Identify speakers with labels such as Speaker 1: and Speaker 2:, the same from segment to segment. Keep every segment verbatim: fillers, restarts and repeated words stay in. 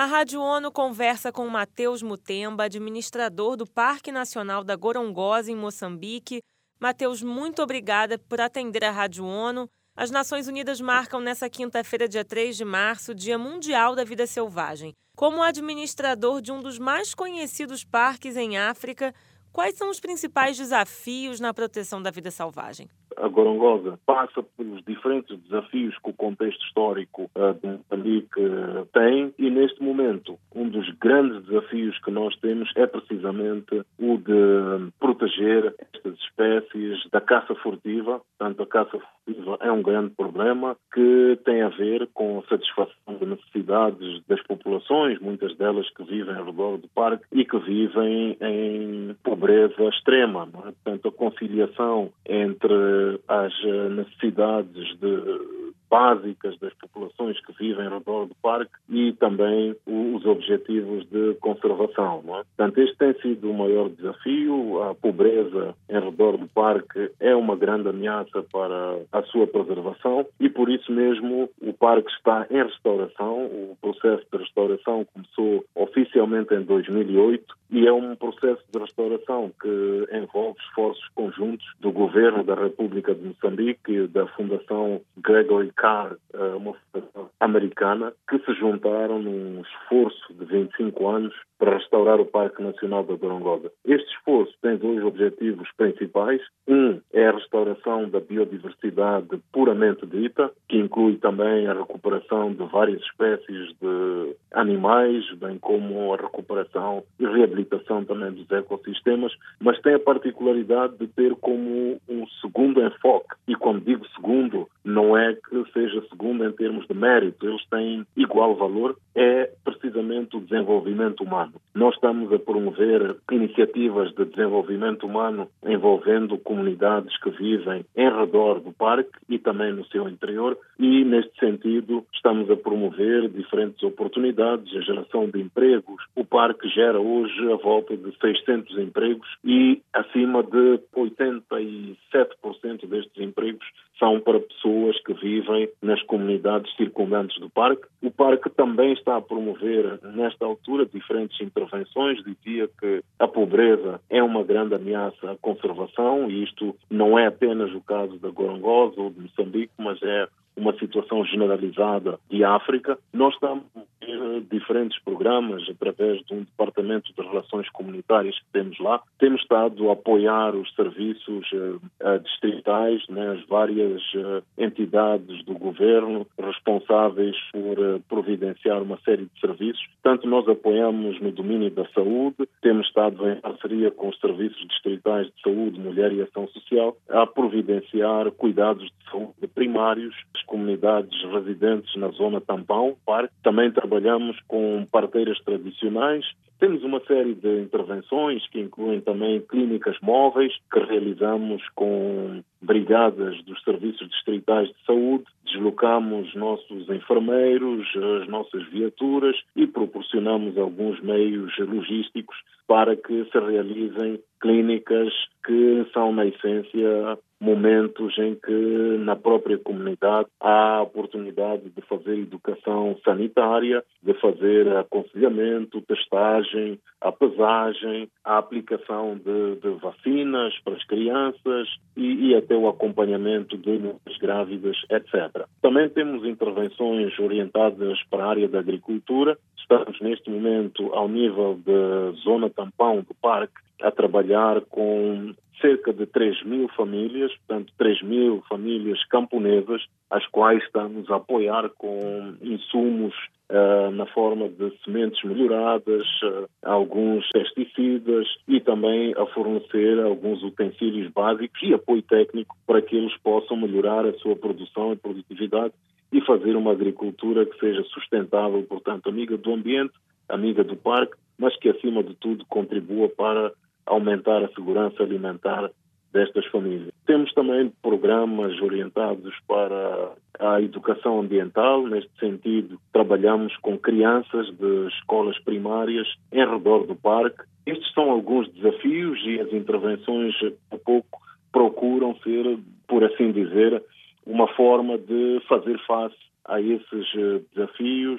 Speaker 1: A Rádio ONU conversa com Matheus Mutemba, administrador do Parque Nacional da Gorongosa, em Moçambique. Matheus, muito obrigada por atender a Rádio ONU. As Nações Unidas marcam nesta quinta-feira, dia três de março, Dia Mundial da Vida Selvagem. Como administrador de um dos mais conhecidos parques em África, quais são os principais desafios na proteção da vida selvagem?
Speaker 2: A Gorongosa passa pelos diferentes desafios que o contexto histórico uh, de Moçambique uh, tem e, neste momento, um dos grandes desafios que nós temos é precisamente o de proteger estas espécies da caça furtiva. Portanto, a caça furtiva é um grande problema que tem a ver com a satisfação de necessidades das populações, muitas delas que vivem ao redor do parque e que vivem em pobreza extrema. Não é? Portanto, a conciliação entre as necessidades de, básicas das populações que vivem ao redor do parque e também os objetivos de conservação. Não é? Portanto, este tem sido o maior desafio. A pobreza em redor do parque é uma grande ameaça para a sua preservação e, por isso mesmo, o parque está em restauração. O processo de restauração começou oficialmente em dois mil e oito e é um processo de restauração que envolve esforços conjuntos do Governo da República de Moçambique e da Fundação Gregory Carr, uma fundação americana, que se juntaram num esforço de vinte e cinco anos para restaurar o Parque Nacional da Gorongosa. Este esforço tem dois objetivos principais. Um é a restauração da biodiversidade puramente dita, que inclui também a recuperação de várias espécies de animais, bem como a recuperação e reabilitação também dos ecossistemas, mas tem a particularidade de ter como um segundo enfoque. E quando digo segundo, não é que seja segundo em termos de mérito, eles têm igual valor, é precisamente o desenvolvimento humano. Nós estamos a promover iniciativas de desenvolvimento humano envolvendo comunidades que vivem em redor do parque e também no seu interior e, neste sentido, estamos a promover diferentes oportunidades, a geração de empregos. O parque gera hoje a volta de seiscentos empregos e acima de oitenta e sete por cento destes empregos são para pessoas que vivem nas comunidades circundantes do parque. O parque também está a promover, nesta altura, diferentes intervenções. Dizia que a pobreza é uma grande ameaça à conservação e isto não é apenas o caso da Gorongosa ou de Moçambique, mas é uma situação generalizada de África. Nós estamos a ter diferentes programas através de um departamento de relações comunitárias que temos lá. Temos estado a apoiar os serviços uh, distritais, né, as várias uh, entidades do governo responsáveis por uh, providenciar uma série de serviços. Tanto nós apoiamos no domínio da saúde, temos estado em parceria com os serviços distritais de saúde, mulher e ação social, a providenciar cuidados de saúde primários, comunidades residentes na zona tampão, parque. Também trabalhamos com parteiras tradicionais. Temos uma série de intervenções que incluem também clínicas móveis que realizamos com brigadas dos serviços distritais de saúde. Deslocamos nossos enfermeiros, as nossas viaturas e proporcionamos alguns meios logísticos para que se realizem clínicas que são, na essência, momentos em que na própria comunidade há a oportunidade de fazer educação sanitária, de fazer aconselhamento, testagem, a pesagem, a aplicação de, de vacinas para as crianças e, e até o acompanhamento de mulheres grávidas, etcétera. Também temos intervenções orientadas para a área da agricultura. Estamos neste momento ao nível da zona tampão do parque a trabalhar com cerca de três mil famílias, portanto três mil famílias camponesas, as quais estamos a apoiar com insumos uh, na forma de sementes melhoradas, uh, alguns pesticidas e também a fornecer alguns utensílios básicos e apoio técnico para que eles possam melhorar a sua produção e produtividade e fazer uma agricultura que seja sustentável, portanto amiga do ambiente, amiga do parque, mas que acima de tudo contribua para aumentar a segurança alimentar destas famílias. Temos também programas orientados para a educação ambiental. Neste sentido, trabalhamos com crianças de escolas primárias em redor do parque. Estes são alguns desafios e as intervenções, a pouco, procuram ser, por assim dizer, uma forma de fazer face a esses desafios,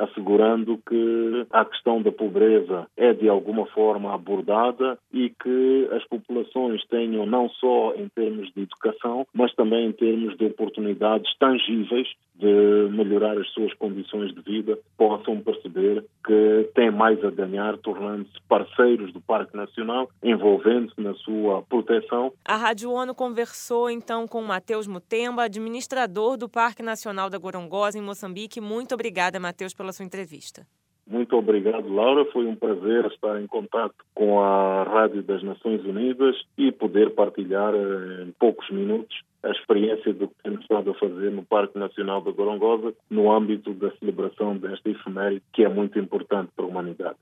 Speaker 2: assegurando que a questão da pobreza é de alguma forma abordada e que as populações tenham não só em termos de educação, mas também em termos de oportunidades tangíveis de melhorar as suas condições de vida, possam perceber que têm mais a ganhar, tornando-se parceiros do Parque Nacional, envolvendo-se na sua proteção.
Speaker 1: A Rádio ONU conversou então com Matheus Mutemba, administrador do Parque Nacional da Gorongosa, em Moçambique. Muito obrigada, Matheus, pela sua entrevista.
Speaker 2: Muito obrigado, Laura. Foi um prazer estar em contato com a Rádio das Nações Unidas e poder partilhar em poucos minutos a experiência do que temos estado a fazer no Parque Nacional da Gorongosa no âmbito da celebração desta efeméride, que é muito importante para a humanidade.